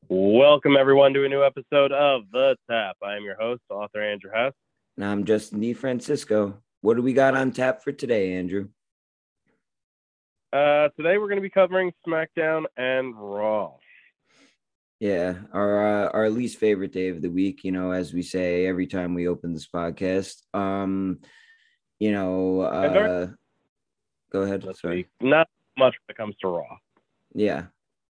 Welcome, everyone, to a new episode of The Tap. I am your host, author Andrew Hess. And I'm Justin DeFrancisco. What do we got on tap for today, Andrew? Today, we're going to be covering SmackDown and Raw. Yeah, our least favorite day of the week, as we say every time we open this podcast. You know, And very go ahead. this Sorry. week, not much when it comes to Raw. Yeah.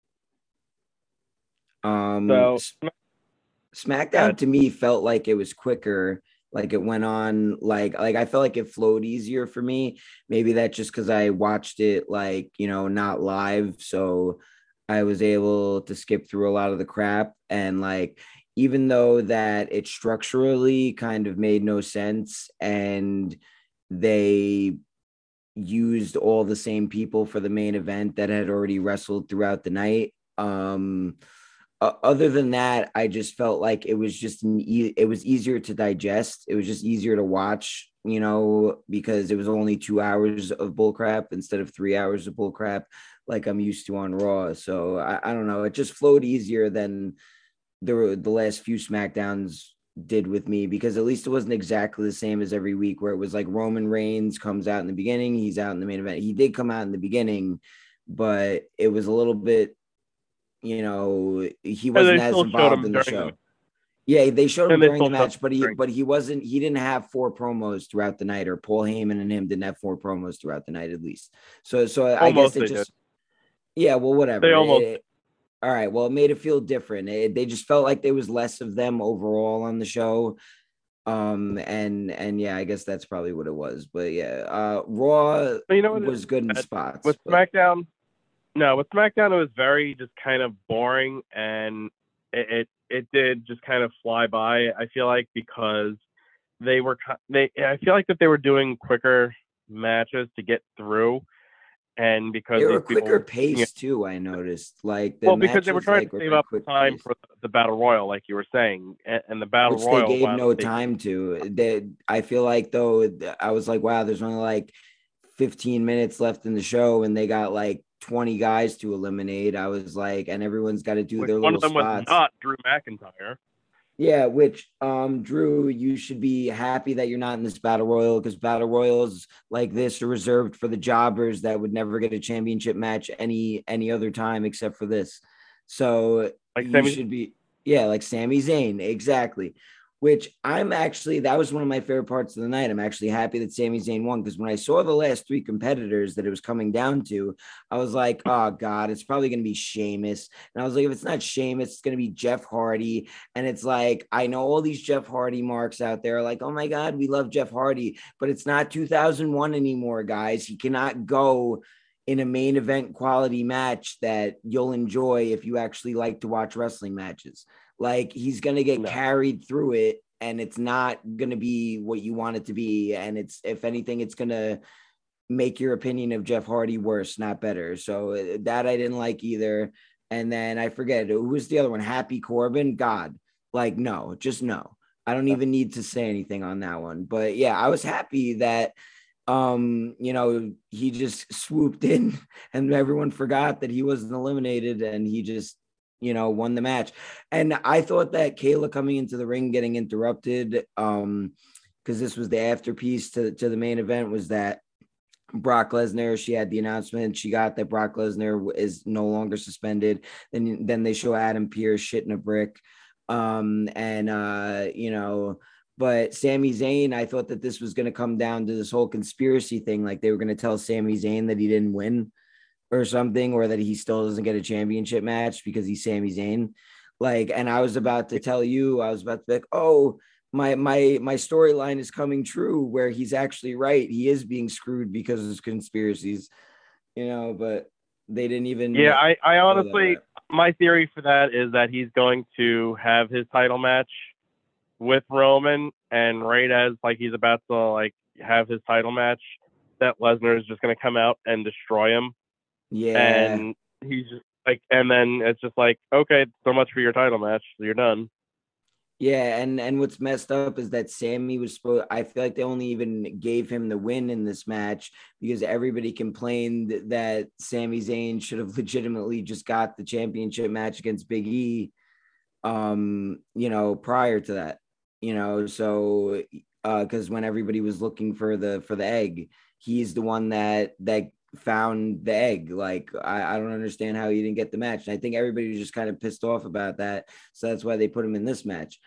So, SmackDown yeah, to me felt like it was quicker. Like it went on, like I felt like it flowed easier for me. Maybe that's just because I watched it not live, so I was able to skip through a lot of the crap. And even though that it structurally kind of made no sense, and they used all the same people for the main event that had already wrestled throughout the night. Other than that, I just felt like it was it was easier to digest. It was just easier to watch, because it was only 2 hours of bullcrap instead of 3 hours of bullcrap like I'm used to on Raw. So I don't know. It just flowed easier than the last few SmackDowns did with me, because at least it wasn't exactly the same as every week where it was like Roman Reigns comes out in the beginning, he's out in the main event. He did come out in the beginning, but it was a little bit, he and wasn't they as still showed involved him in the during the show. Yeah, they showed him and they during still the showed him match, but he during but he wasn't he didn't have four promos throughout the night, or Paul Heyman and him didn't have four promos throughout the night at least. So I guess almost it they did. just, yeah, well, They whatever. almost All right, well, it made it feel different. They just felt like there was less of them overall on the show. And yeah, I guess that's probably what it was. But yeah, Raw but you know what it was good in is? With spots, but SmackDown, no, with SmackDown, it was very just kind of boring, and it did just kind of fly by. I feel like because I feel like that they were doing quicker matches to get through, and because they were these quicker people, pace too. I noticed like the well, because they were matches trying to were save very up quick time pace, for the battle royal, like you were saying, and the battle which they royal gave wound up no taking. time to. I feel like though, I was like, wow, there's only like 15 minutes left in the show, and they got like 20 guys to eliminate. I was like, and everyone's got to do Which their one little of them was spots. not Drew McIntyre. Yeah, which Drew, you should be happy that you're not in this battle royal, because battle royals like this are reserved for the jobbers that would never get a championship match any other time except for this. So Like you Sami, should be, yeah, like Sami Zayn, exactly. Which I'm actually, that was one of my favorite parts of the night. I'm actually happy that Sami Zayn won, because when I saw the last three competitors that it was coming down to, I was like, oh God, it's probably going to be Sheamus. And I was like, if it's not Sheamus, it's going to be Jeff Hardy. And it's like, I know all these Jeff Hardy marks out there, like, oh my God, we love Jeff Hardy, but it's not 2001 anymore, guys. He cannot go in a main event quality match that you'll enjoy if you actually like to watch wrestling matches. Like, he's going to get no. carried through it, and it's not going to be what you want it to be. And it's, if anything, it's going to make your opinion of Jeff Hardy worse, not better. So that I didn't like either. And then I forget, who was the other one? Happy Corbin. God, like, no, just no. I don't even need to say anything on that one. But yeah, I was happy that he just swooped in and everyone forgot that he wasn't eliminated, and he just, won the match. And I thought that Kayla coming into the ring getting interrupted, because this was the afterpiece to the main event, was that Brock Lesnar, she had the announcement. She got that Brock Lesnar is no longer suspended. Then they show Adam Pearce shitting a brick. And but Sami Zayn, I thought that this was going to come down to this whole conspiracy thing. Like they were going to tell Sami Zayn that he didn't win or something, or that he still doesn't get a championship match because he's Sami Zayn. Like, and I was about to tell you, I was about to be like, oh, my storyline is coming true, where he's actually right. He is being screwed because of conspiracies, but they didn't Yeah, even I go that honestly, route. my theory for that is that he's going to have his title match with Roman, and right as like he's about to like have his title match, that Lesnar is just going to come out and destroy him, Yeah. and he's just like, and then it's just like, okay, so much for your title match, you're done. Yeah, and what's messed up is that Sammy was supposed. I feel like they only even gave him the win in this match because everybody complained that Sami Zayn should have legitimately just got the championship match against Big E. prior to that, so because when everybody was looking for the egg, he's the one that found the egg. Like I don't understand how he didn't get the match. And I think everybody was just kind of pissed off about that. So that's why they put him in this match.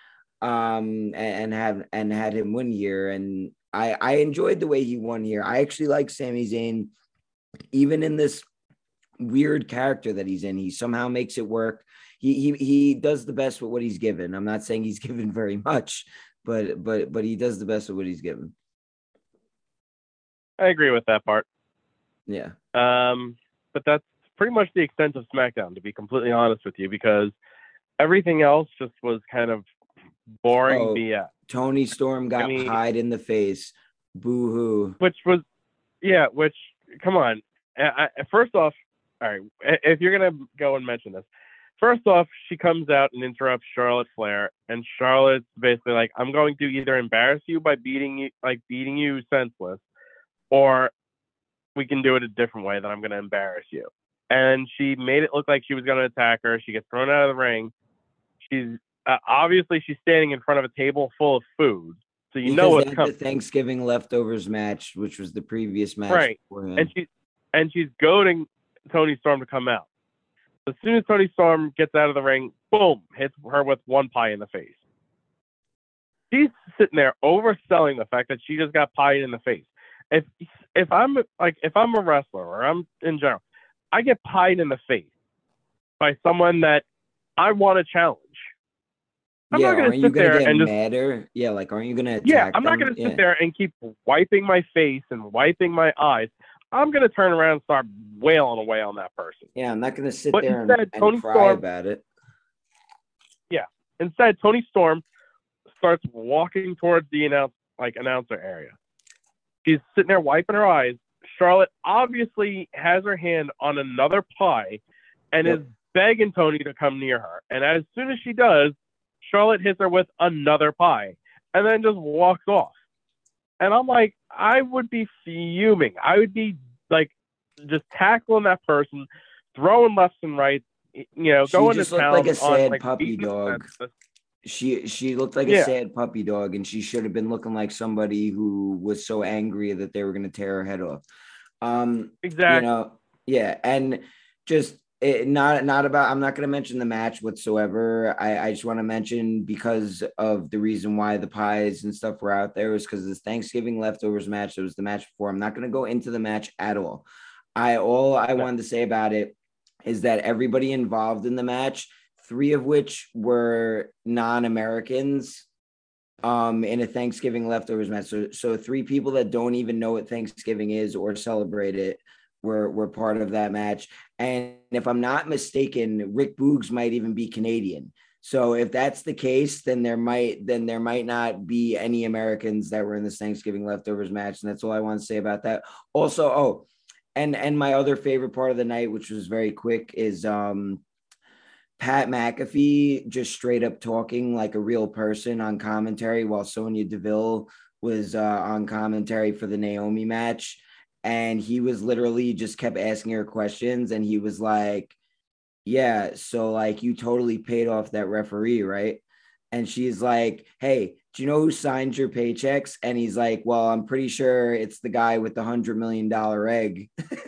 And had him win here. And I enjoyed the way he won here. I actually like Sami Zayn, even in this weird character that he's in. He somehow makes it work. He does the best with what he's given. I'm not saying he's given very much, but he does the best with what he's given. I agree with that part. Yeah. But that's pretty much the extent of SmackDown, to be completely honest with you, because everything else just was kind of boring BS. Tony Storm got pied in the face. Boo hoo. Which, come on. First off, all right, if you're going to go and mention this, first off, she comes out and interrupts Charlotte Flair, and Charlotte's basically like, I'm going to either embarrass you by beating you senseless, or we can do it a different way that I'm going to embarrass you. And she made it look like she was going to attack her. She gets thrown out of the ring. She's obviously she's standing in front of a table full of food, so what's coming. The Thanksgiving leftovers match, which was the previous match, right? And she's goading Toni Storm to come out. As soon as Toni Storm gets out of the ring, boom, hits her with one pie in the face. She's sitting there overselling the fact that she just got pied in the face. If I'm a wrestler or I'm in general, I get pied in the face by someone that I want to challenge. I'm not going to sit there and just madder. Yeah, like aren't you going to attack? Yeah, I'm not going to sit there and keep wiping my face and wiping my eyes. I'm going to turn around and start wailing away on that person. Yeah, I'm not going to sit there and cry about it. Yeah. Instead, Toni Storm starts walking towards the announcer area. She's sitting there wiping her eyes. Charlotte obviously has her hand on another pie and is begging Toni to come near her. And as soon as she does, Charlotte hits her with another pie and then just walks off. And I'm like, I would be fuming. I would be like just tackling that person, throwing lefts and rights, going to town like a sad puppy dog. She looked like a sad puppy dog, and she should have been looking like somebody who was so angry that they were going to tear her head off. Exactly. And just not about. I'm not going to mention the match whatsoever. I just want to mention, because of the reason why the pies and stuff were out there, was because this Thanksgiving leftovers match. It was the match before. I'm not going to go into the match at all. I wanted to say about it is that everybody involved in the match, 3 of which were non-Americans, in a Thanksgiving leftovers match. So 3 people that don't even know what Thanksgiving is or celebrate it were part of that match. And if I'm not mistaken, Rick Boogs might even be Canadian. So if that's the case, then there might not be any Americans that were in this Thanksgiving leftovers match. And that's all I want to say about that. Also, and my other favorite part of the night, which was very quick, is Pat McAfee just straight up talking like a real person on commentary, while Sonya Deville was on commentary for the Naomi match. And he was literally just kept asking her questions. And he was like, yeah, so like you totally paid off that referee, right? And she's like, hey, do you know who signs your paychecks? And he's like, well, I'm pretty sure it's the guy with the $100 million egg.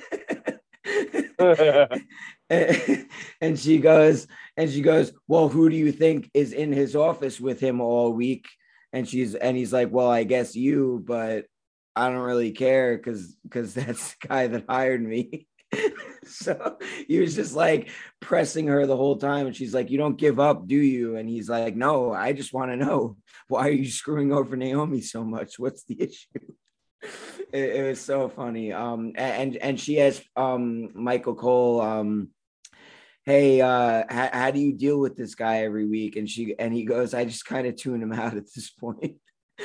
and she goes, well, who do you think is in his office with him all week? And he's like, well, I guess you, but I don't really care because that's the guy that hired me. So he was just like pressing her the whole time. And she's like, you don't give up, do you? And he's like, no, I just want to know, why are you screwing over Naomi so much? What's the issue? It was so funny. And she asked Michael Cole, hey, how do you deal with this guy every week? And he goes, I just kind of tune him out at this point.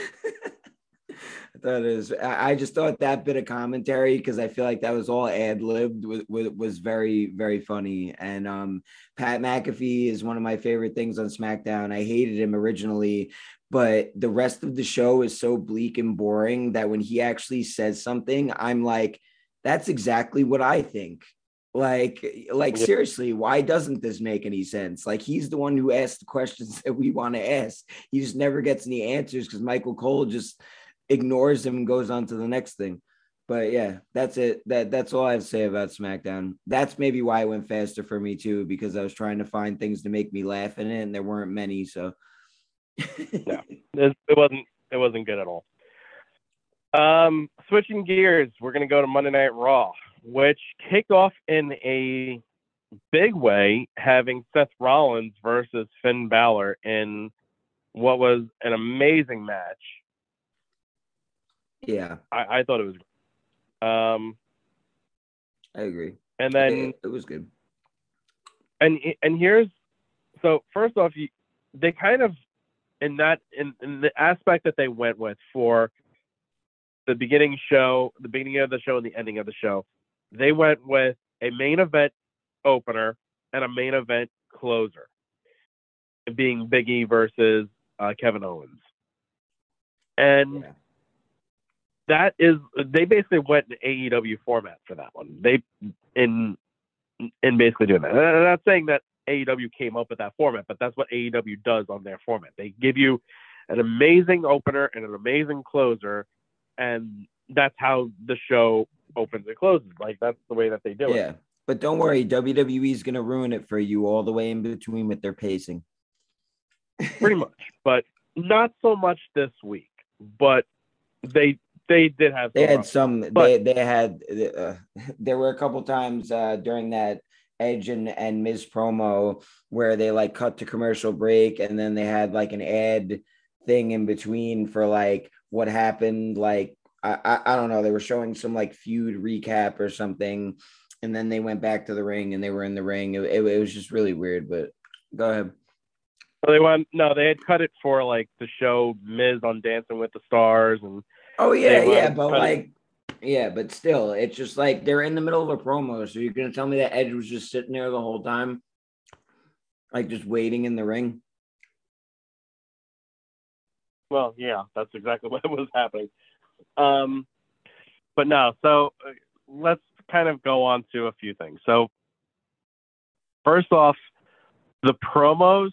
I just thought that bit of commentary, because I feel like that was all ad-libbed, was very, very funny. And Pat McAfee is one of my favorite things on SmackDown. I hated him originally, but the rest of the show is so bleak and boring that when he actually says something, I'm like, that's exactly what I think. Like Yeah. seriously, why doesn't this make any sense? Like he's the one who asks the questions that we want to ask. He just never gets any answers because Michael Cole just ignores him and goes on to the next thing. But yeah, that's it. That's all I have to say about SmackDown. That's maybe why it went faster for me too, because I was trying to find things to make me laugh in it, and there weren't many. So No, it wasn't good at all. Switching gears, we're gonna go to Monday Night Raw, which kicked off in a big way, having Seth Rollins versus Finn Balor in what was an amazing match. yeah, I thought it was great. I agree. And then It was good. and here's so first off, they kind of in the aspect that they went with for the beginning of the show and the ending of the show, they went with a main event opener and a main event closer, being Big E versus Kevin Owens. And Yeah. that is, they basically went in AEW format for that one. They in basically doing that. I'm not saying that AEW came up with that format, but that's what AEW does on their format. They give you an amazing opener and an amazing closer, and that's how the show opens and closes. Like that's the way that they do it. Yeah. But don't worry, WWE is going to ruin it for you all the way in between with their pacing. Pretty much, but not so much this week. But they did have They had rough some. ones. But They had. There were a couple times during that Edge and Miz promo where they like cut to commercial break, and then they had like an ad thing in between for like what happened. Like I don't know. They were showing some like feud recap or something, and then they went back to the ring and they were in the ring. It was just really weird. But go ahead. they had cut it for like the show Miz on Dancing with the Stars, and Oh they yeah, but cut it. like, yeah, but still, it's just like they're in the middle of a promo. So you're gonna tell me that Edge was just sitting there the whole time, like just waiting in the ring? Well, yeah, that's exactly what was happening. But no, so let's kind of go on to a few things. So first off, the promos,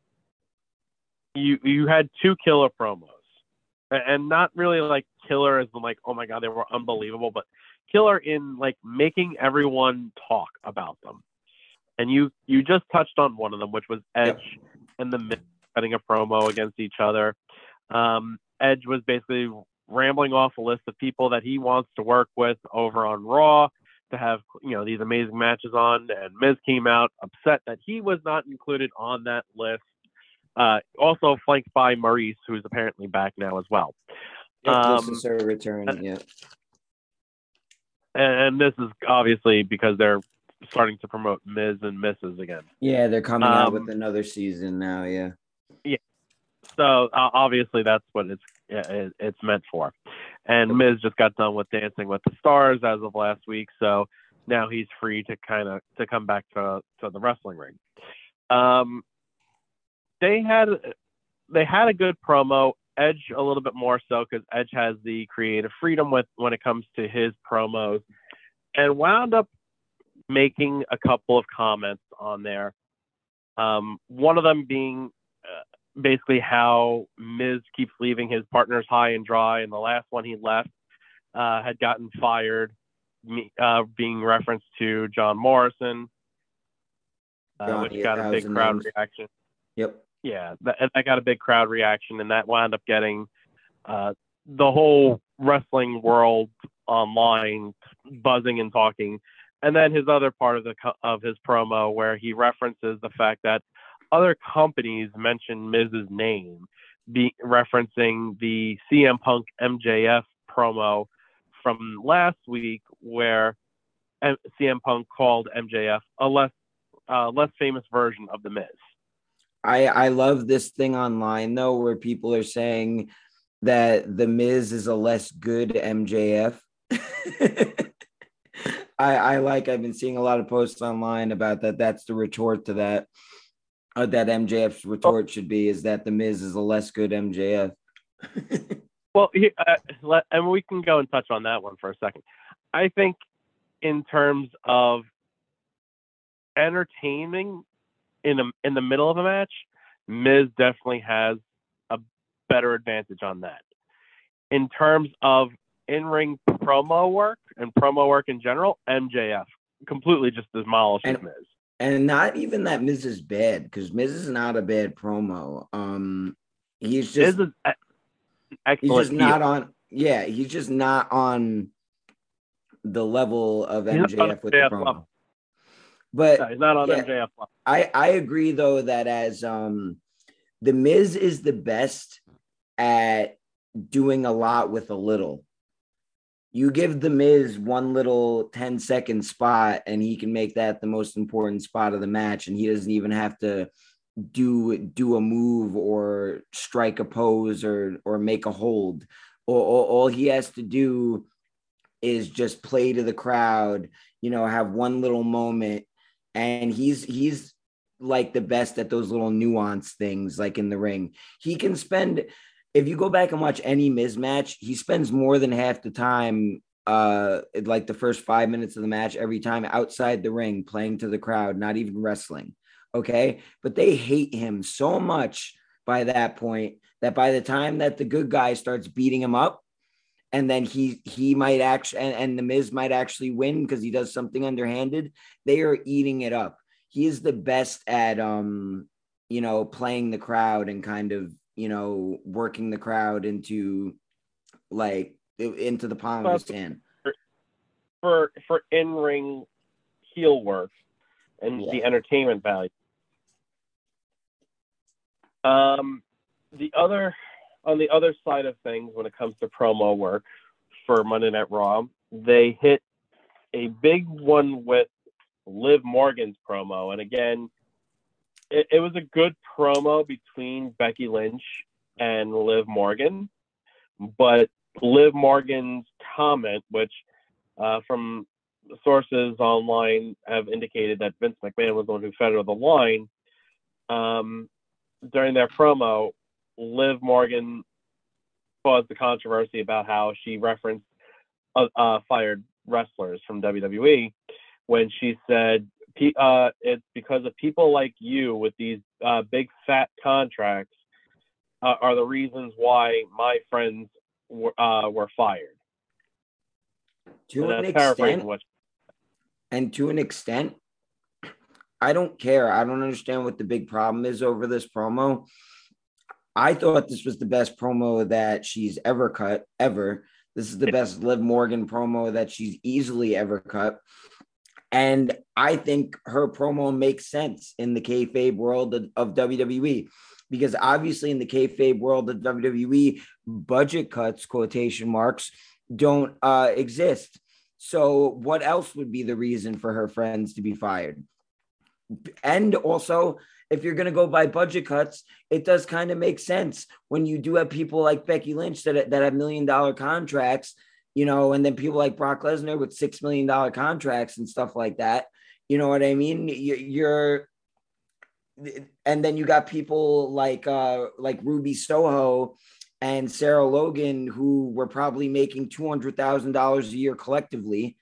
you had two killer promos, and not really like killer as in like, oh my god, they were unbelievable, but killer in like making everyone talk about them. And you just touched on one of them, which was Edge and the Miz cutting a promo against each other. Edge was basically rambling off a list of people that he wants to work with over on Raw to have, these amazing matches on, and Miz came out upset that he was not included on that list. Also flanked by Maurice, who's apparently back now as well. This is her return. Yeah, and this is obviously because they're starting to promote Miz and Mrs. again. yeah, they're coming out with another season now. Yeah. Yeah. So obviously that's what it's meant for. And Miz just got done with Dancing with the Stars as of last week, so now he's free to come back to the wrestling ring. They had a good promo. Edge a little bit more so because Edge has the creative freedom when it comes to his promos, and wound up making a couple of comments on there. One of them being basically how Miz keeps leaving his partners high and dry, and the last one he left had gotten fired, being referenced to John Morrison, which got a big crowd reaction. Yep. Yeah, that got a big crowd reaction, and that wound up getting the whole wrestling world online buzzing and talking. And then his other part of his promo, where he references the fact that other companies mention Miz's name, referencing the CM Punk MJF promo from last week, where CM Punk called MJF a less famous version of the Miz. I love this thing online though, where people are saying that the Miz is a less good MJF. I've been seeing a lot of posts online about that. That's the retort to that. That MJF's retort should be is that the Miz is a less good MJF. Well, and we can go and touch on that one for a second. I think in terms of entertaining in the middle of a match, Miz definitely has a better advantage on that. In terms of in-ring promo work and promo work in general, MJF completely just demolishes Miz. And not even that Miz is bad, because Miz is not a bad promo. He's just he's just not on. Yeah, he's just not on the level of MJF with the promo. Level. But no, he's not on MJF level. I agree though that as the Miz is the best at doing a lot with a little. You give the Miz one little 10-second spot and he can make that the most important spot of the match, and he doesn't even have to do a move or strike a pose or make a hold. All he has to do is just play to the crowd, have one little moment, and he's like the best at those little nuance things, like in the ring. He can spend, if you go back and watch any Miz match, he spends more than half the time, like the first 5 minutes of the match, every time outside the ring, playing to the crowd, not even wrestling. Okay. But they hate him so much by that point that by the time that the good guy starts beating him up, and then he might actually, and the Miz might actually win because he does something underhanded, they are eating it up. He is the best at, playing the crowd and kind of, working the crowd into the palm of his hand. For in-ring heel work and the entertainment value. On the other side of things, when it comes to promo work for Monday Night Raw, they hit a big one with Liv Morgan's promo. And again, it was a good promo between Becky Lynch and Liv Morgan. But Liv Morgan's comment, which from sources online have indicated that Vince McMahon was the one who fed her the line, during their promo, Liv Morgan caused the controversy about how she referenced fired wrestlers from WWE when she said, it's because of people like you with these big fat contracts are the reasons why my friends were fired. To an extent, I don't care. I don't understand what the big problem is over this promo. I thought this was the best promo that she's ever cut, ever. This is the best Liv Morgan promo that she's easily ever cut. And I think her promo makes sense in the kayfabe world of WWE, because obviously in the kayfabe world of WWE, budget cuts, quotation marks, don't exist. So what else would be the reason for her friends to be fired? And also, if you're going to go by budget cuts, it does kind of make sense when you do have people like Becky Lynch that have $1 million contracts, and then people like Brock Lesnar with $6 million contracts and stuff like that. You know what I mean? And then you got people like Ruby Soho and Sarah Logan, who were probably making $200,000 a year collectively.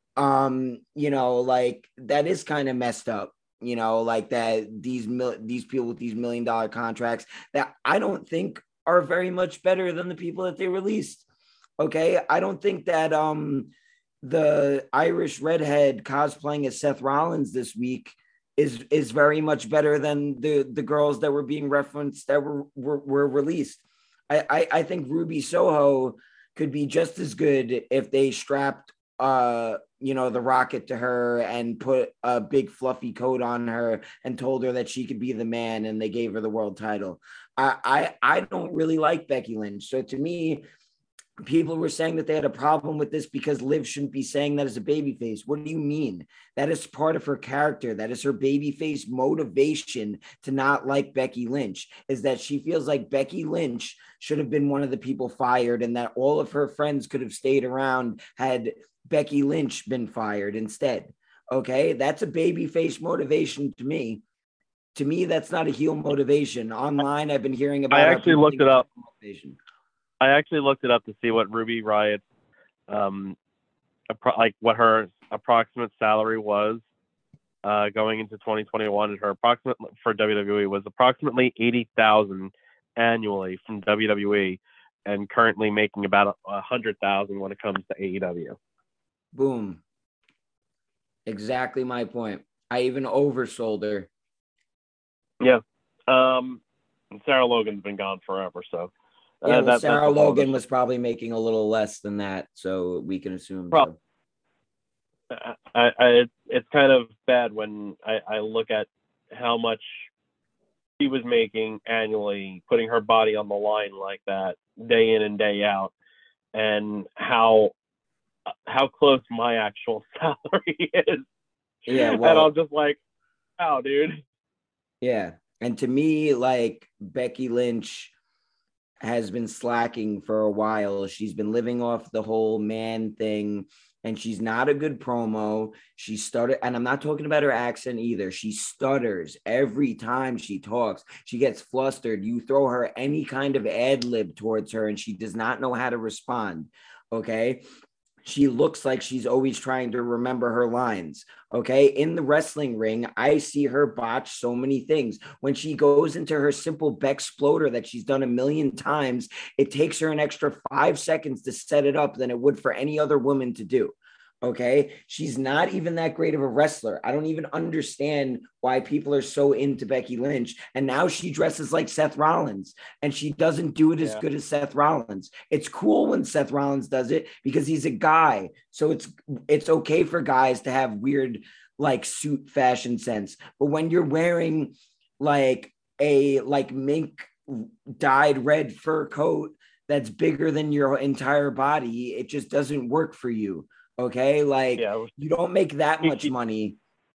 That is kind of messed up. Like that, these people with these $1 million contracts that I don't think are very much better than the people that they released. Okay. I don't think that the Irish redhead cosplaying as Seth Rollins this week is very much better than the girls that were being referenced that were released. I think Ruby Soho could be just as good if they strapped the rocket to her and put a big fluffy coat on her and told her that she could be the man, and they gave her the world title. I don't really like Becky Lynch. So to me, people were saying that they had a problem with this because Liv shouldn't be saying that as a babyface. What do you mean? That is part of her character. That is her babyface motivation to not like Becky Lynch, is that she feels like Becky Lynch should have been one of the people fired, and that all of her friends could have stayed around had Becky Lynch been fired instead. Okay, that's a babyface motivation to me. To me, that's not a heel motivation. Online, I've been hearing about. I actually looked it up. I actually looked it up to see what Ruby Riott, what her approximate salary was going into 2021, and her approximate for WWE was approximately 80,000 annually from WWE, and currently making about 100,000 when it comes to AEW. Boom. Exactly my point. I even oversold her. Yeah. Sarah Logan's been gone forever, so yeah. Well, Sarah Logan was probably making a little less than that, so we can assume. So. It's kind of bad when I look at how much she was making annually, putting her body on the line like that day in and day out, and how close my actual salary is. Yeah, well, and I'm just like, wow, dude. Yeah, and to me, like Becky Lynch has been slacking for a while. She's been living off the whole man thing, and she's not a good promo. She stuttered, and I'm not talking about her accent either. She stutters every time she talks. She gets flustered. You throw her any kind of ad lib towards her, and she does not know how to respond. Okay. She looks like she's always trying to remember her lines. Okay. In the wrestling ring, I see her botch so many things. When she goes into her simple Bexploder that she's done a million times, it takes her an extra 5 seconds to set it up than it would for any other woman to do. Okay. She's not even that great of a wrestler. I don't even understand why people are so into Becky Lynch. And now she dresses like Seth Rollins, and she doesn't do it as good as Seth Rollins. It's cool when Seth Rollins does it because he's a guy. So it's okay for guys to have weird like suit fashion sense. But when you're wearing like a like mink dyed red fur coat that's bigger than your entire body, it just doesn't work for you. Okay, like you don't make that much money.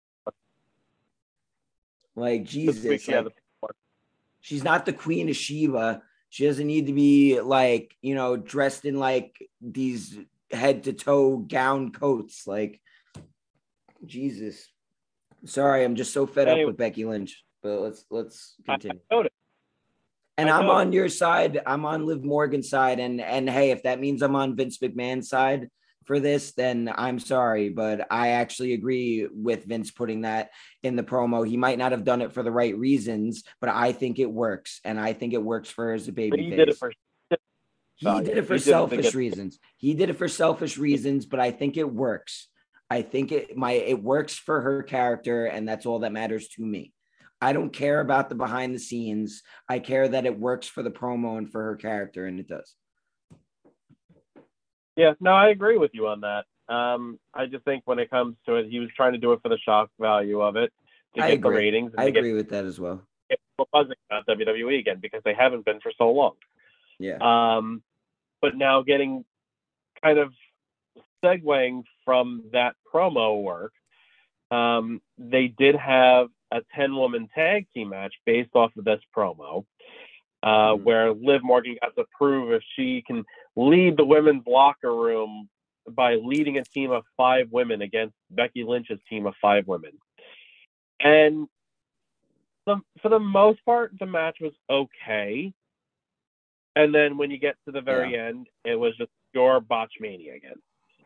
Like Jesus, like, she's not the Queen of Sheba. She doesn't need to be like, dressed in like these head to toe gown coats. Like, Jesus. Sorry, I'm just so fed up with Becky Lynch. But let's continue. And I'm on your side. I'm on Liv Morgan's side. And hey, if that means I'm on Vince McMahon's side for this, then I'm sorry, but I actually agree with Vince putting that in the promo. He might not have done it for the right reasons, but I think it works, and I think it works for her as a baby face. He did it for selfish reasons. He did it for selfish reasons, but I think it works. I think it works for her character, and that's all that matters to me. I don't care about the behind the scenes. I care that it works for the promo and for her character, and it does. Yeah, no, I agree with you on that. I just think when it comes to it, he was trying to do it for the shock value of it to get the ratings. And I agree with that as well. Get people buzzing about WWE again because they haven't been for so long. Yeah. But now getting kind of segueing from that promo work, they did have a 10-woman tag team match based off of this promo. Where Liv Morgan got to prove if she can lead the women's locker room by leading a team of 5 women against Becky Lynch's team of 5 women. And for the most part, the match was okay. And then when you get to the very end, it was just pure botchmania again.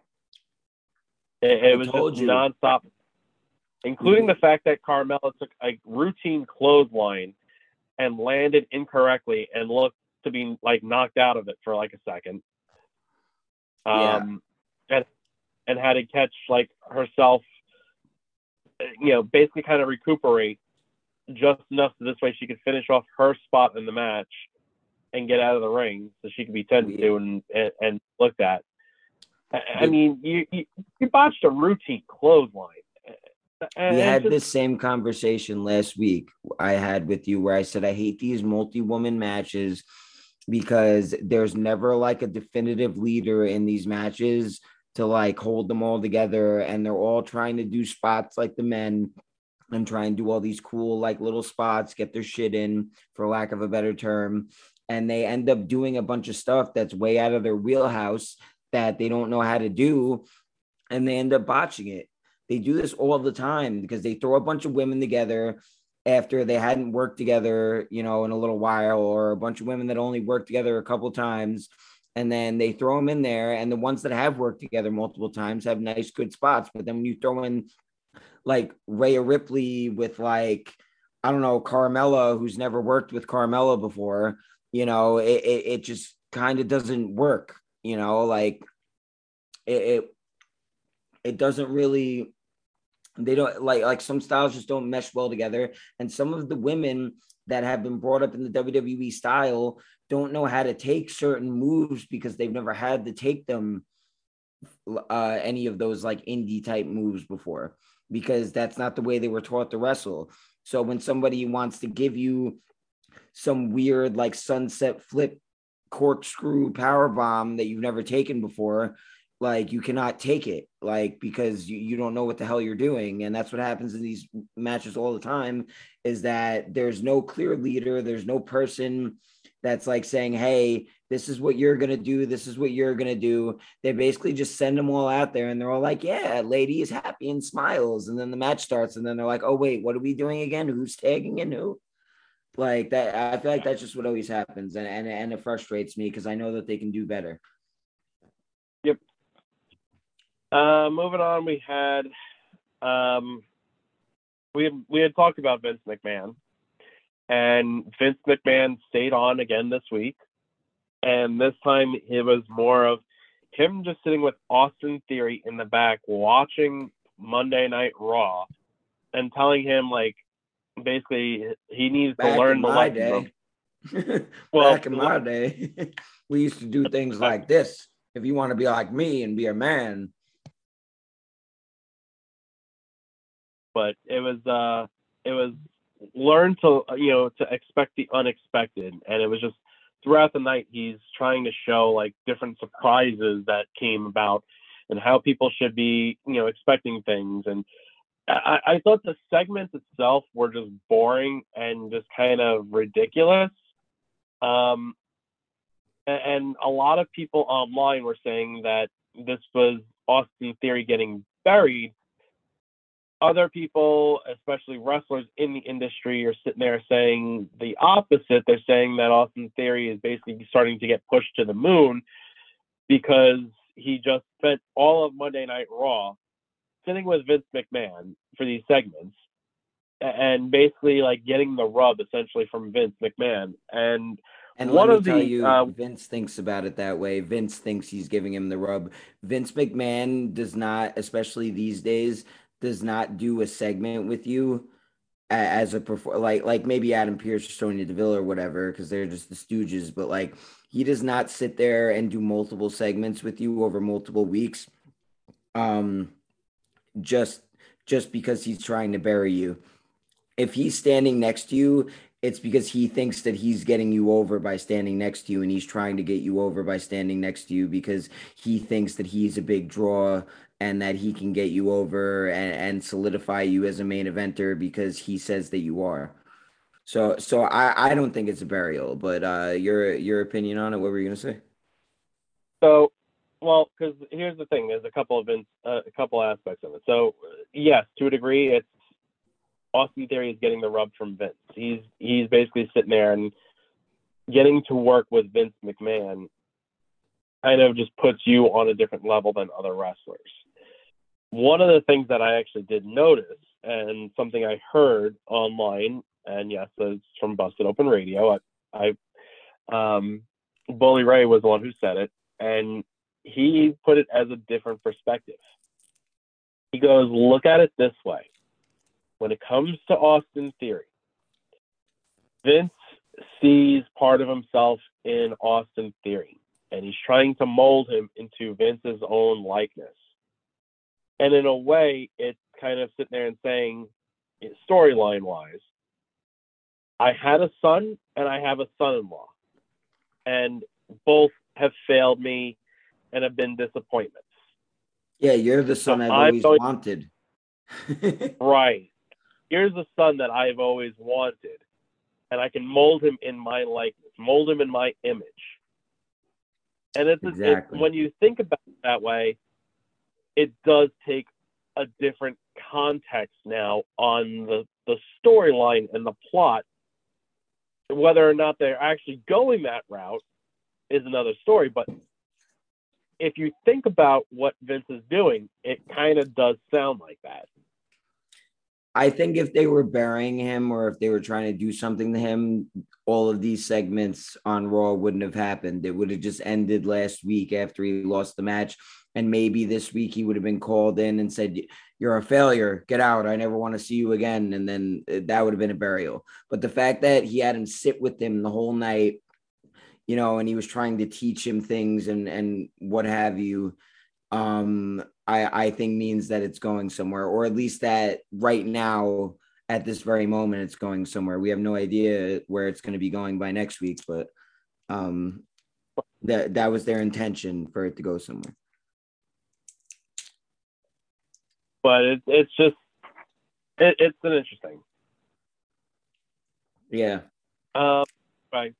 It was just nonstop, including the fact that Carmella took a routine clothesline and landed incorrectly and looked to be like knocked out of it for like a second. And had to catch like herself, basically kind of recuperate just enough so this way she could finish off her spot in the match and get out of the ring so she could be tended to and looked at. I mean, you botched a routine clothesline. We had this same conversation last week I had with you where I said I hate these multi-woman matches because there's never like a definitive leader in these matches to like hold them all together, and they're all trying to do spots like the men and try and do all these cool like little spots, get their shit in, for lack of a better term, and they end up doing a bunch of stuff that's way out of their wheelhouse that they don't know how to do, and they end up botching it. They do this all the time because they throw a bunch of women together after they hadn't worked together, in a little while, or a bunch of women that only worked together a couple times. And then they throw them in there. And the ones that have worked together multiple times have nice, good spots. But then when you throw in like Rhea Ripley with like, I don't know, Carmella, who's never worked with Carmella before, it just kind of doesn't work, like it, it it doesn't really, they don't like some styles just don't mesh well together. And some of the women that have been brought up in the WWE style don't know how to take certain moves because they've never had to take them any of those like indie type moves before, because that's not the way they were taught to wrestle. So when somebody wants to give you some weird like sunset flip corkscrew power bomb that you've never taken before, like you cannot take it, like because you don't know what the hell you're doing. And that's what happens in these matches all the time, is that there's no clear leader, there's no person that's like saying, hey, this is what you're gonna do, this is what you're gonna do. They basically just send them all out there and they're all like, yeah, lady is happy and smiles, and then the match starts and then they're like, oh wait, what are we doing again, who's tagging in who? Like that, I feel like that's just what always happens, and it frustrates me because I know that they can do better. Yep. Moving on, we had we had talked about Vince McMahon, and Vince McMahon stayed on again this week, and this time it was more of him just sitting with Austin Theory in the back watching Monday Night Raw and telling him like basically he needs to learn the lesson. Back in my day, we used to do things like this. If you want to be like me and be a man. But it was learn to to expect the unexpected, and it was just throughout the night he's trying to show like different surprises that came about and how people should be expecting things. And I thought the segments itself were just boring and just kind of ridiculous. And a lot of people online were saying that this was Austin Theory getting buried. Other people, especially wrestlers in the industry, are sitting there saying the opposite. They're saying that Austin Theory is basically starting to get pushed to the moon because he just spent all of Monday Night Raw sitting with Vince McMahon for these segments and basically like getting the rub essentially from Vince McMahon. And one let me tell you, Vince thinks about it that way. Vince thinks he's giving him the rub. Vince McMahon does not, especially these days, does not do a segment with you as a like maybe Adam Pearce or Sonya Deville or whatever, because they're just the Stooges. But like he does not sit there and do multiple segments with you over multiple weeks. Just because he's trying to bury you. If he's standing next to you, it's because he thinks that he's getting you over by standing next to you, and he's trying to get you over by standing next to you because he thinks that he's a big draw and that he can get you over and solidify you as a main eventer because he says that you are. So I don't think it's a burial, but your opinion on it, what were you gonna say? So, well, because here's the thing: there's a couple aspects of it. So, yes, to a degree, it's Austin Theory is getting the rub from Vince. He's basically sitting there and getting to work with Vince McMahon kind of just puts you on a different level than other wrestlers. One of the things that I actually did notice, and something I heard online, and yes, it's from Busted Open Radio. Bully Ray was the one who said it, and he put it as a different perspective. He goes, look at it this way. When it comes to Austin Theory, Vince sees part of himself in Austin Theory, and he's trying to mold him into Vince's own likeness. And in a way, it's kind of sitting there and saying, storyline-wise, I had a son and I have a son-in-law, and both have failed me and have been disappointments. Yeah, you're the son I've always wanted. Right. Here's the son that I've always wanted, and I can mold him in my likeness, mold him in my image. And exactly. When you think about it that way, it does take a different context now on the storyline and the plot. Whether or not they're actually going that route is another story. But if you think about what Vince is doing, it kind of does sound like that. I think if they were burying him or if they were trying to do something to him, all of these segments on Raw wouldn't have happened. It would have just ended last week after he lost the match. And maybe this week he would have been called in and said, "You're a failure. Get out. I never want to see you again." And then that would have been a burial. But the fact that he had him sit with him the whole night, and he was trying to teach him things and what have you, I think means that it's going somewhere, or at least that right now at this very moment it's going somewhere. We have no idea where it's going to be going by next week, but um, that was their intention for it to go somewhere. But it's just it's an interesting. Yeah. Right.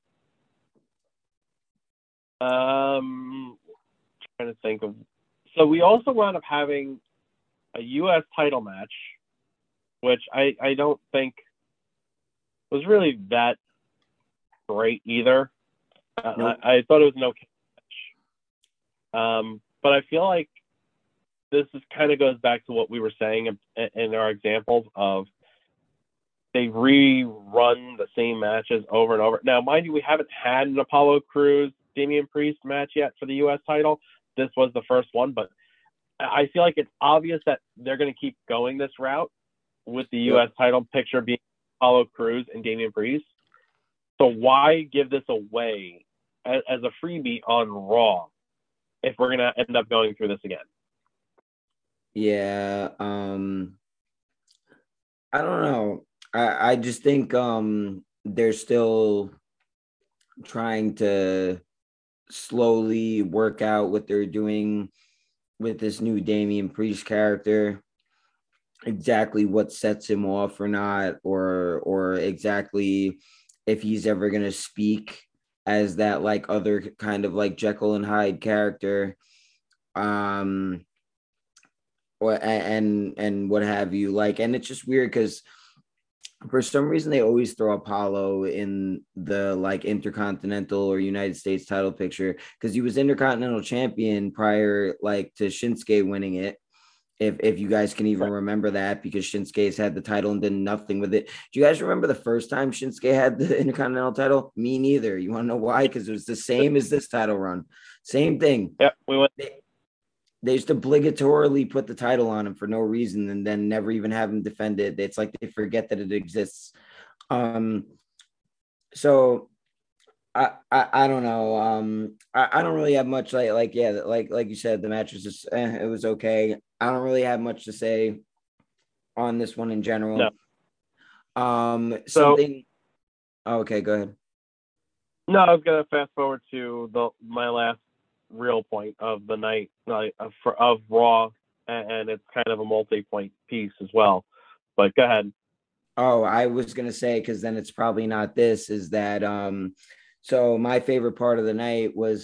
Trying to think of. So we also wound up having a U.S. title match, which I don't think was really that great either. Nope. I thought it was an okay match. But I feel like this is kind of goes back to what we were saying in our examples of they rerun the same matches over and over. Now, mind you, we haven't had an Apollo Crews Damian Priest match yet for the U.S. title. This was the first one, but I feel like it's obvious that they're going to keep going this route with the U.S. title picture being Apollo Crews and Damian Priest. So why give this away as a freebie on Raw if we're going to end up going through this again? Yeah. I don't know. I just think they're still trying to slowly work out what they're doing with this new Damian Priest character, exactly what sets him off or not, or exactly if he's ever gonna speak as that like other kind of like Jekyll and Hyde character, um, or and what have you. Like, and it's just weird because for some reason they always throw Apollo in the like intercontinental or United States title picture because he was intercontinental champion prior like to Shinsuke winning it. If you guys can even remember that, because Shinsuke's had the title and did nothing with it. Do you guys remember the first time Shinsuke had the Intercontinental title? Me neither. You want to know why? Because it was the same as this title run. Same thing. Yep, we went. They just obligatorily put the title on him for no reason and then never even have him defend it. It's like they forget that it exists. So I don't know. I don't really have much like you said, the match was just it was okay. I don't really have much to say on this one in general. No. Something. Okay, go ahead. No, I was gonna fast forward to my last real point of the night of Raw, and it's kind of a multi-point piece as well. But go ahead. Oh, I was gonna say because then it's probably not this. Is that So my favorite part of the night was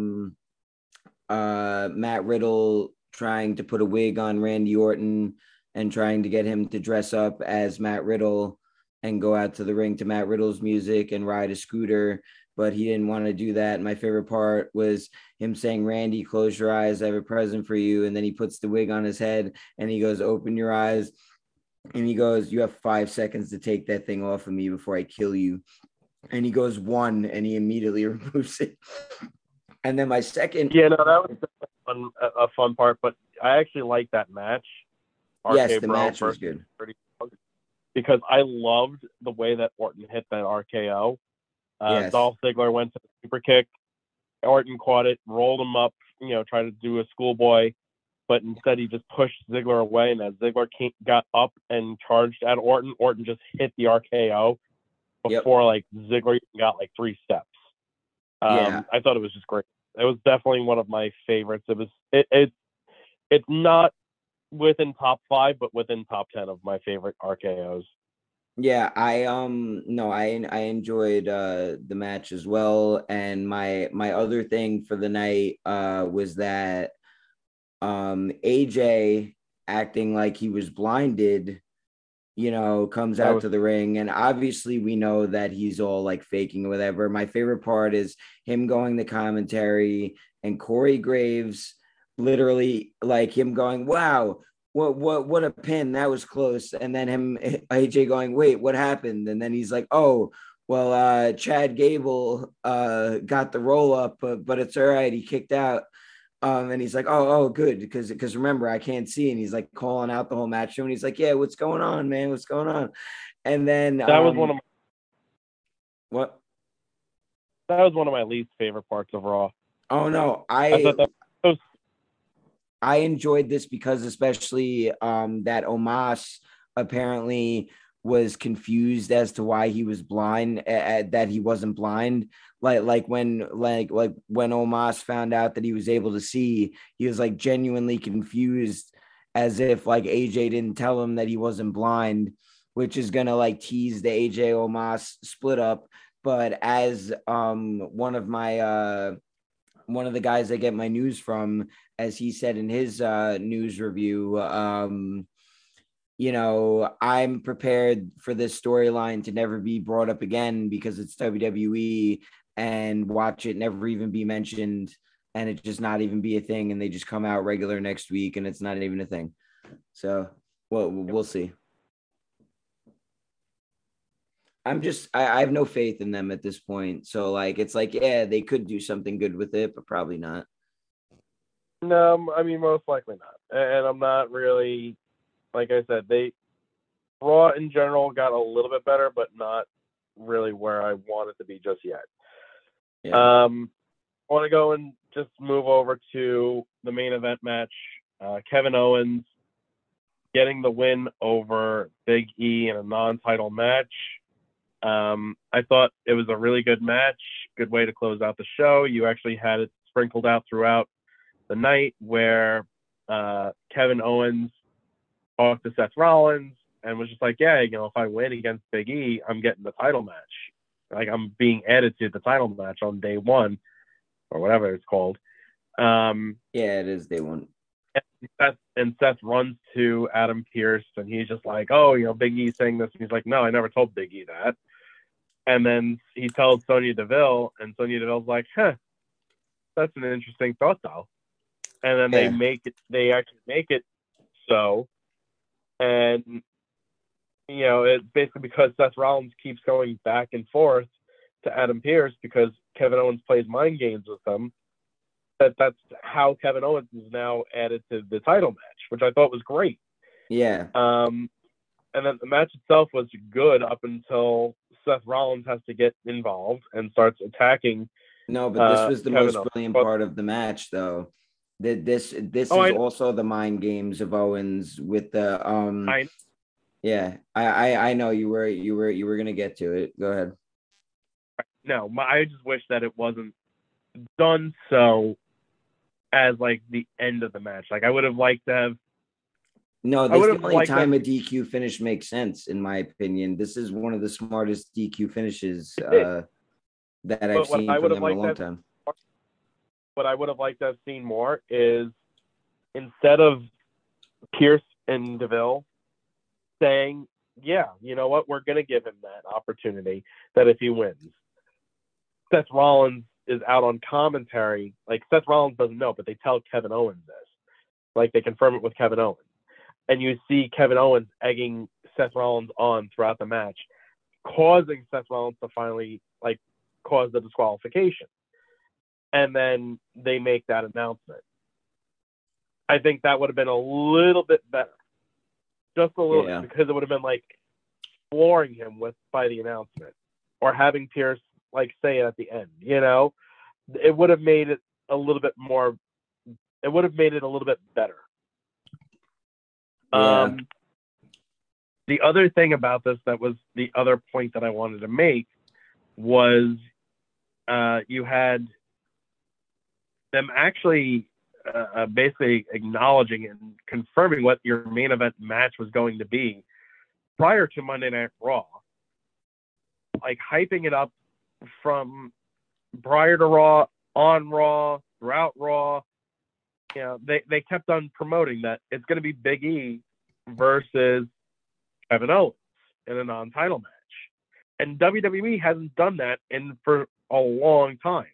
Matt Riddle trying to put a wig on Randy Orton and trying to get him to dress up as Matt Riddle and go out to the ring to Matt Riddle's music and ride a scooter, but he didn't want to do that. My favorite part was him saying, "Randy, close your eyes. I have a present for you." And then he puts the wig on his head and he goes, "Open your eyes." And he goes, "You have 5 seconds to take that thing off of me before I kill you." And he goes, "One," and he immediately removes it. And then my second. Yeah, no, that was a fun part, but I actually like that match. Yes, the match was good. Because I loved the way that Orton hit that RKO. Yes. Dolph Ziggler went to the super kick. Orton caught it, rolled him up, tried to do a schoolboy, but instead he just pushed Ziggler away. And as Ziggler got up and charged at Orton, Orton just hit the RKO before like Ziggler got like 3 steps. Yeah. I thought it was just great. It was definitely one of my favorites. It's not within top 5, but within top 10 of my favorite RKOs. Yeah, I enjoyed the match as well. And my other thing for the night was that AJ acting like he was blinded, comes out to the ring. And obviously we know that he's all like faking or whatever. My favorite part is him going to commentary and Corey Graves literally like him going, "Wow, what a pin. That was close. And then him AJ going, wait, what happened? And then he's like, oh, well, Chad Gable got the roll up, but it's all right. He kicked out. And he's like, oh, good, because remember, I can't see. And he's like calling out the whole match to him. And he's like, yeah, what's going on, man? What's going on? And then That was one of what? that was one of my least favorite parts of Raw. Oh no, I thought that was I enjoyed this because especially that Omos apparently was confused as to why he was blind, that he wasn't blind. Like when Omos found out that he was able to see, he was like genuinely confused, as if like AJ didn't tell him that he wasn't blind, which is gonna like tease the AJ Omos split up. But as one of the guys I get my news from, as he said in his news review, I'm prepared for this storyline to never be brought up again because it's WWE, and watch it never even be mentioned, and it just not even be a thing, and they just come out regular next week and it's not even a thing. So, well, we'll see. I have no faith in them at this point. So like, it's like, yeah, they could do something good with it, but probably not. no, I mean most likely not. And I'm not really, like I said, they Raw in general got a little bit better, but not really where I want it to be just yet. Yeah. I want to go and just move over to the main event match. Kevin Owens getting the win over Big E in a non-title match. I thought it was a really good match, good way to close out the show. You actually had it sprinkled out throughout the night where Kevin Owens talked to Seth Rollins and was just like, yeah, if I win against Big E, I'm getting the title match. Like, I'm being added to the title match on day one or whatever it's called. Yeah, it is day one. And Seth runs to Adam Pearce and he's just like, oh, Big E saying this. And he's like, no, I never told Big E that. And then he tells Sonya Deville, and Sonya Deville's like, that's an interesting thought, though. And then they actually make it so. And, it's basically because Seth Rollins keeps going back and forth to Adam Pearce because Kevin Owens plays mind games with them. That's how Kevin Owens is now added to the title match, which I thought was great. Yeah. And then the match itself was good up until Seth Rollins has to get involved and starts attacking. No, but this was the Kevin most brilliant part of the match, though. This is also the mind games of Owens with the Yeah, I know you were gonna get to it. Go ahead. No, I just wish that it wasn't done so as like the end of the match. Like I would have liked to have. No, this is the only time a DQ finish makes sense, in my opinion. This is one of the smartest DQ finishes that I've seen from them in a long time. What I would have liked to have seen more is instead of Pearce and Deville saying, yeah, you know what, we're going to give him that opportunity, that if he wins. Seth Rollins is out on commentary. Like, Seth Rollins doesn't know, but they tell Kevin Owens this. Like, they confirm it with Kevin Owens. And you see Kevin Owens egging Seth Rollins on throughout the match, causing Seth Rollins to finally, like, cause the disqualification. And then they make that announcement. I think that would have been a little bit better. Just a little bit, because it would have been like flooring him by the announcement, or having Pearce like say it at the end. It would have made it a little bit more. It would have made it a little bit better. Yeah. The other thing about this, that was the other point that I wanted to make, was you had them actually basically acknowledging and confirming what your main event match was going to be prior to Monday Night Raw, like hyping it up from prior to Raw, on Raw, throughout Raw. They kept on promoting that it's going to be Big E versus Kevin Owens in a non-title match. And WWE hasn't done that for a long time.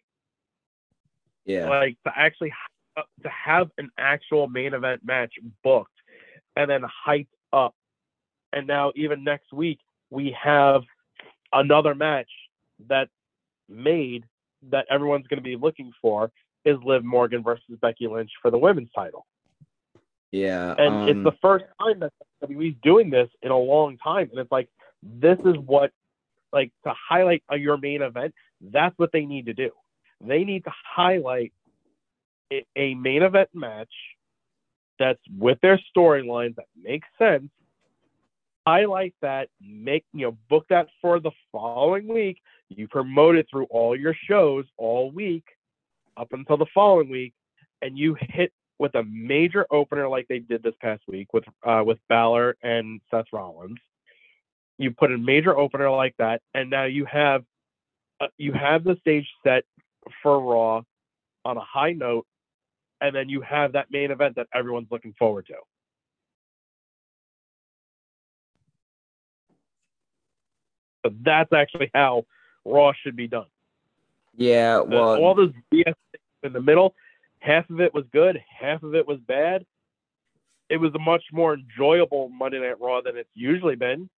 Yeah. Like, to actually to have an actual main event match booked and then hyped up. And now even next week we have another match that's made that everyone's going to be looking for is Liv Morgan versus Becky Lynch for the women's title. Yeah. And it's the first time that WWE's doing this in a long time. And it's like, this is what, like, to highlight your main event, that's what they need to do. They need to highlight a main event match that's with their storylines that makes sense. Highlight that, book that for the following week. You promote it through all your shows all week up until the following week, and you hit with a major opener like they did this past week with Balor and Seth Rollins. You put a major opener like that, and now you have the stage set for Raw on a high note, and then you have that main event that everyone's looking forward to. So that's actually how Raw should be done. Yeah, well, all this BS in the middle, half of it was good, half of it was bad. It was a much more enjoyable Monday Night Raw than it's usually been.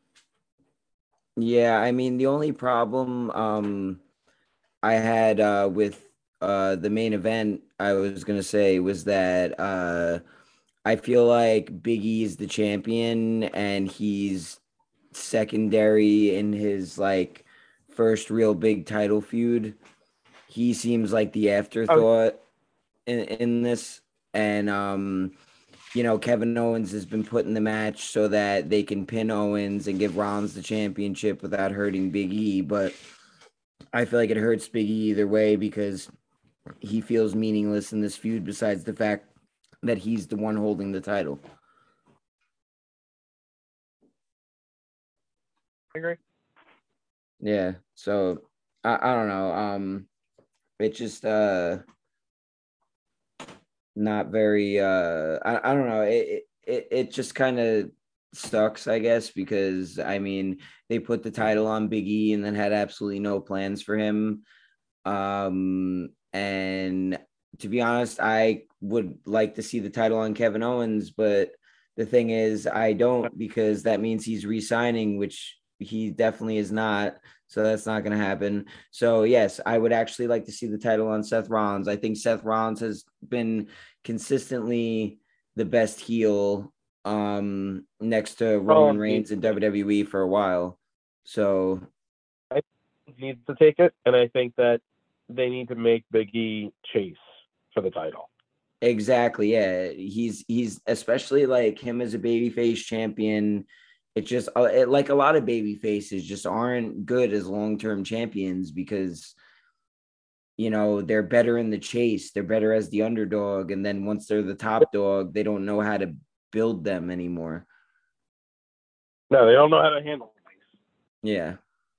Yeah, I mean, the only problem I had with the main event, I was gonna say, was that I feel like Big E is the champion and he's secondary in his like first real big title feud. He seems like the afterthought in this. And Kevin Owens has been put in the match so that they can pin Owens and give Rollins the championship without hurting Big E. But I feel like it hurts Big E either way because he feels meaningless in this feud besides the fact that he's the one holding the title. I agree. Yeah. So I don't know. It's just not very I don't know. It just kind of sucks, I guess, because I mean they put the title on Big E and then had absolutely no plans for him. And to be honest, I would like to see the title on Kevin Owens, but the thing is I don't, because that means he's re-signing, which he definitely is not. So that's not going to happen. So yes, I would actually like to see the title on Seth Rollins. I think Seth Rollins has been consistently the best heel next to Roman Reigns in WWE for a while. So I needs to take it, and I think that they need to make Big E chase for the title. Exactly, yeah. He's especially like him as a babyface champion. It just like a lot of baby faces just aren't good as long-term champions because they're better in the chase, they're better as the underdog, and then once they're the top dog, they don't know how to build them anymore. No, they don't know how to handle things. Yeah.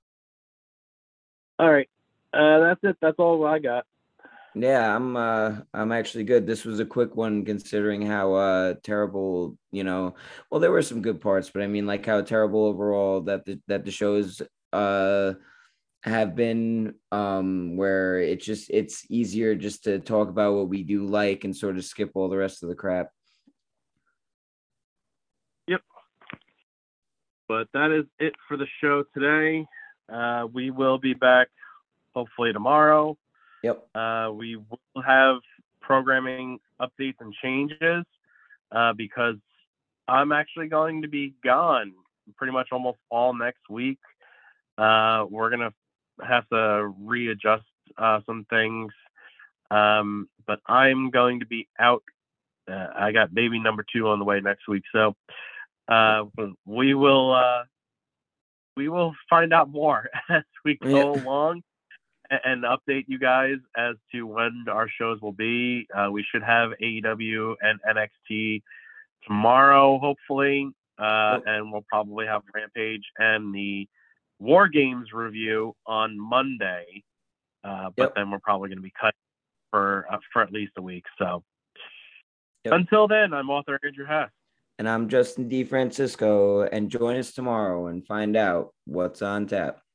All right. That's it. That's all I got. Yeah, I'm actually good. This was a quick one considering how terrible, well, there were some good parts, but I mean like how terrible overall that the shows have been, where it's easier just to talk about what we do like and sort of skip all the rest of the crap. Yep. But that is it for the show today. We will be back hopefully tomorrow. Yep. We will have programming updates and changes because I'm actually going to be gone pretty much almost all next week. We're going to have to readjust some things, but I'm going to be out. I got baby number 2 on the way next week, so we will find out more as we go along and update you guys as to when our shows will be. We should have AEW and NXT tomorrow, hopefully, and we'll probably have Rampage and the War Games review on Monday, but then we're probably going to be cut for at least a week. So until then, I'm author Andrew Hess. And I'm Justin DeFrancisco, and join us tomorrow and find out what's on tap.